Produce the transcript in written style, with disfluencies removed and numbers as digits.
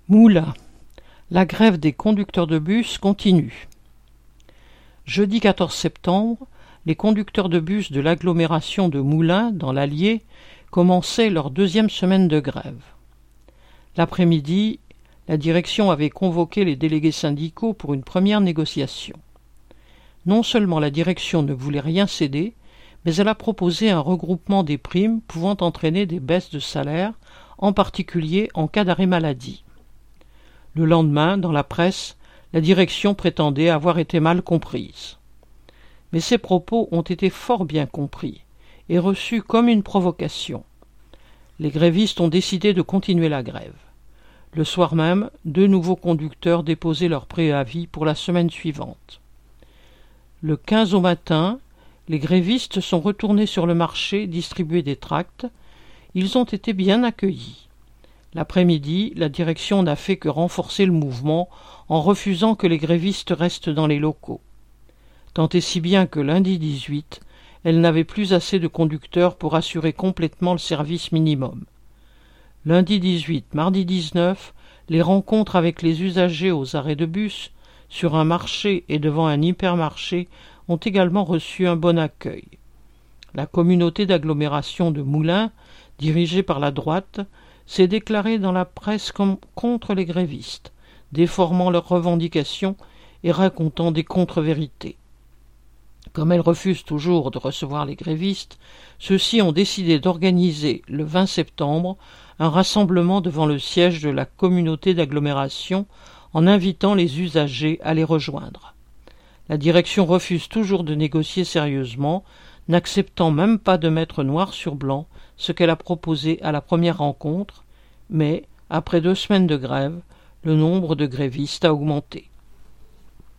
Moulins. La grève des conducteurs de bus continue. Jeudi 14 septembre, les conducteurs de bus de l'agglomération de Moulins, dans l'Allier, commençaient leur deuxième semaine de grève. L'après-midi, la direction avait convoqué les délégués syndicaux pour une première négociation. Non seulement la direction ne voulait rien céder, mais elle a proposé un regroupement des primes pouvant entraîner des baisses de salaire, en particulier en cas d'arrêt maladie. Le lendemain, dans la presse, la direction prétendait avoir été mal comprise. Mais ces propos ont été fort bien compris et reçus comme une provocation. Les grévistes ont décidé de continuer la grève. Le soir même, 2 nouveaux conducteurs déposaient leur préavis pour la semaine suivante. Le 15 au matin, les grévistes sont retournés sur le marché distribuer des tracts. Ils ont été bien accueillis. L'après-midi, la direction n'a fait que renforcer le mouvement en refusant que les grévistes restent dans les locaux. Tant et si bien que lundi 18, elle n'avait plus assez de conducteurs pour assurer complètement le service minimum. Lundi 18, mardi 19, les rencontres avec les usagers aux arrêts de bus, sur un marché et devant un hypermarché, ont également reçu un bon accueil. La communauté d'agglomération de Moulins, dirigée par la droite, s'est déclarée dans la presse comme contre les grévistes, déformant leurs revendications et racontant des contre-vérités. Comme elle refuse toujours de recevoir les grévistes, ceux-ci ont décidé d'organiser, le 20 septembre, un rassemblement devant le siège de la communauté d'agglomération en invitant les usagers à les rejoindre. La direction refuse toujours de négocier sérieusement, n'acceptant même pas de mettre noir sur blanc ce qu'elle a proposé à la première rencontre, mais, après 2 semaines de grève, le nombre de grévistes a augmenté.